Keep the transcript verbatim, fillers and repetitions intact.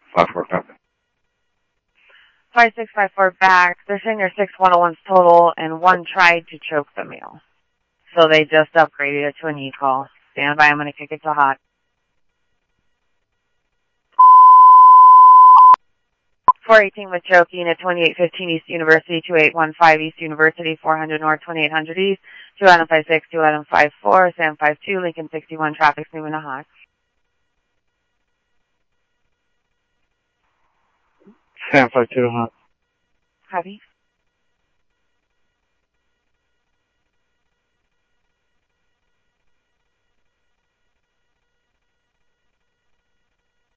five four copy. five six five four back. They're saying there's six one oh ones total, and one tried to choke the male. So they just upgraded it to an E-call. Stand by, I'm going to kick it to hot. four eighteen with choking at twenty-eight fifteen East University, two eight one five East University, four hundred North, twenty-eight hundred East, two item five six, two item five four, Sam five two, Lincoln sixty-one, traffic's moving to hot. Sam five two to hot. Copy.